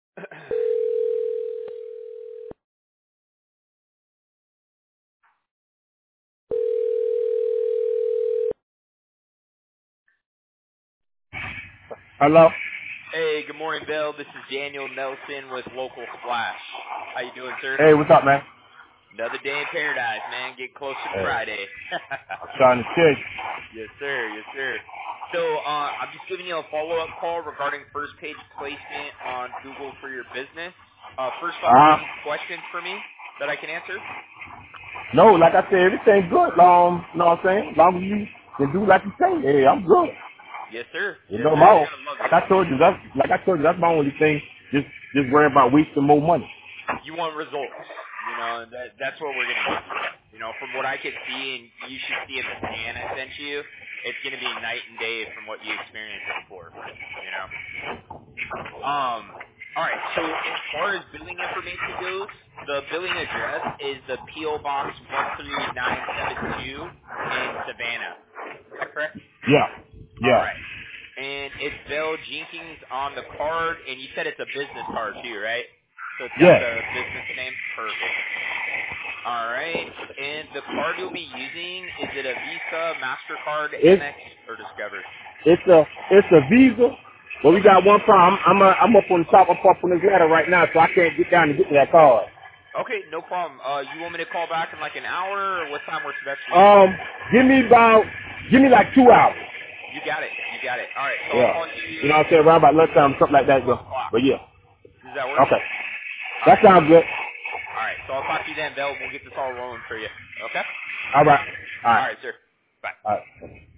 Hello? Hey, good morning, Bill. This is Daniel Nelson with Local Splash. How you doing, sir? Hey, what's up, man? Another day in paradise, man. Get closer to Hey, Friday. I'm trying to tell you. Yes, sir. Yes, sir. So, I'm just giving you a follow-up call regarding first page placement on Google for your business. First off, do you have any questions for me that I can answer? No, like I said, everything's good. You know what I'm saying? As long as you can do like you say, hey, I'm good. Yes, sir. You Yes, know, sir. You gotta love it. like I told you, that's my only thing. Just worry about wasting more money. You want results, and that's what we're gonna give you. From what I could see, and you should see in the scan I sent you, it's gonna be night and day from what you experienced before. You know. All right. So as far as billing information goes, the billing address is the PO Box 13972 in Savannah. Is that correct? Yeah, All yeah, right. And it's Bill Jenkins on the card, and you said it's a business card too, right? So it's got yes. the business name. Perfect. All right. And the card you'll be using, is it a Visa, MasterCard, It's Amex, or Discover? it's a visa, but we Okay. got one problem. I'm up on top. I'm up on this ladder right now, so I can't get down to get to that card. Okay, no problem. You want me to call back in like an hour, or what time works best for you? Um, give me like 2 hours. You got it. You got it. All right. So I'll Yeah. call You know you what I'm saying? Around about lunchtime, something like that. 12 o'clock. But yeah. Does that work? Okay. All That right. sounds good. All right. So I'll talk to you then, Bill. We'll get this all rolling for you. Okay? All right. All All right. right, sir. Bye. All right.